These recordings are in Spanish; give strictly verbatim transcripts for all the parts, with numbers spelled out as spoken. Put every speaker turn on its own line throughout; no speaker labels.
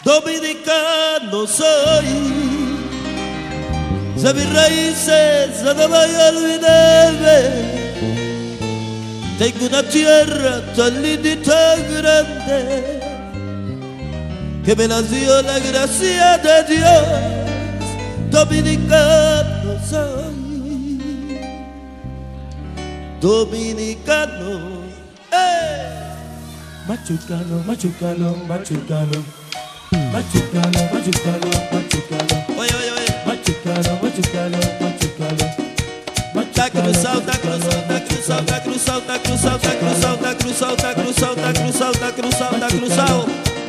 Dominicano soy, de mis raíces no voy a olvidarme. Tengo una tierra tan linda y tan grande que me la dio la gracia de Dios. Dominicano soy, dominicano. ¡Eh!
Machucano, machucano, machucano, machucano, machucano, machucano.
Oye, oye, oye.
Machucano, machucano, machucano.
Tá cruzado, tá cruzado, tá cruzado, tá cruzado, tá cruzado, tá cruzado, tá cruzado, tá cruzado, tá cruzado, tá cruzado, tá cruzado.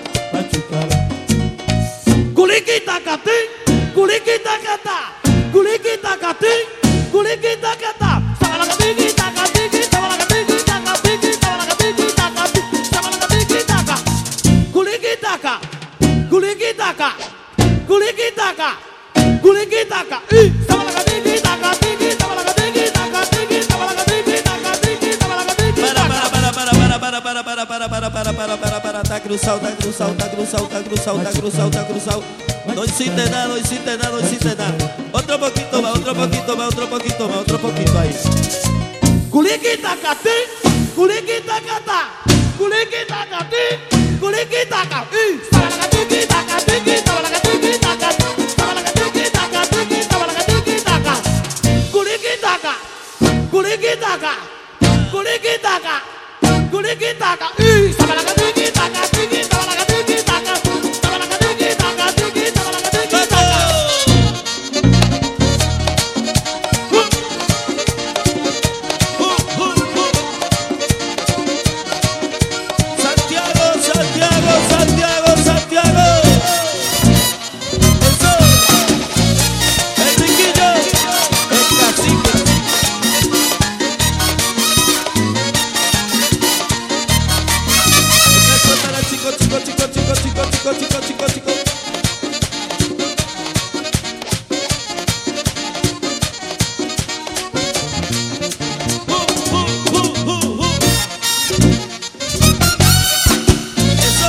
Machucano.
Culiquita catí, culiquita catá, culiquita catí, culiquita catá. Sabalacatiquita catiqui, sabalacatiquita catiqui, sabalacatiquita catiqui, sabalacatiquita ca. Culiquita ca, culiquita ca, culiquita ca, culiquita ca. Y sabalacatiquita catiqui, sabalacatiquita catiqui, sabalacatiquita catiqui, sabalacatiquita ca.
Para, para, para, para, para, para, para, para, para, para, para, para, tá cruzado, tá cruzado, tá cruzado, tá cruzado, tá cruzado, tá cruzado. No hiciste nada, no hiciste nada, no hiciste nada. Otro poquito más, otro poquito más, otro poquito más, otro poquito ahí.
Culiquita catí, culiquita catá, culiquita catí, culiquita ca. Y sabalacatiquita catiqui, sabalacatiquita catá, sabalacatiquita catiqui, sabalacatiquita ca. Culiquita ca, culiquita ca, culiquita ca, culiquita ca. Y sabalacatiquita catiqui, sabalacatiquita ca, sabalacatiquita catiqui, sabalacatiquita ca.
Santiago, Santiago, Santiago, Santiago. Eso. El riquillo, el cacique. Eso para chico, chico, chico, chico, chico, chico, chico, chico, chico. Uh, uh, uh, uh, uh. Eso.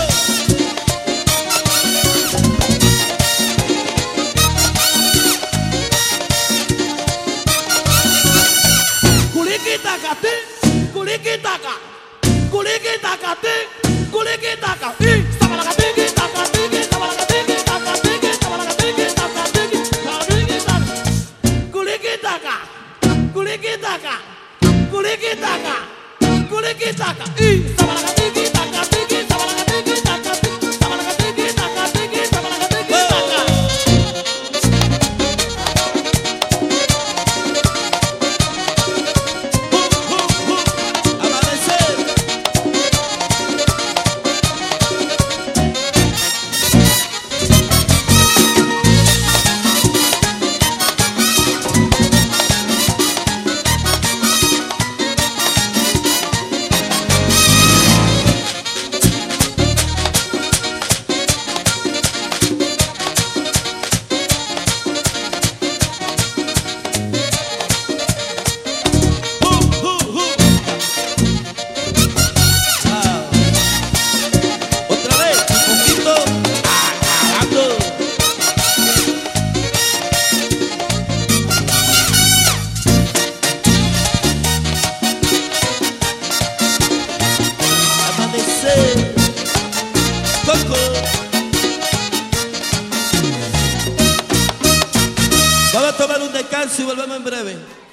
Culiquita catí, culiquita ca, culiquita catí, culiquita ca. Y sabalacatiquita catiqui, sabalacatiquita catiqui, sabalacatiquita catiqui, sabalacatiquita ca. Culiquita ca, culiquita ca, culiquita ca, culiquita ca. Y sabalacatiquita catiqui, sabalacatiquita catiqui, sabalacatiquita catiqui, sabalacatiquita ca.
Amanecer. Uh, uh, uh. Ah. Otra vez, un poquito. Agarrando. Amanecer. Coco. Vamos a tomar un descanso y volvemos en breve.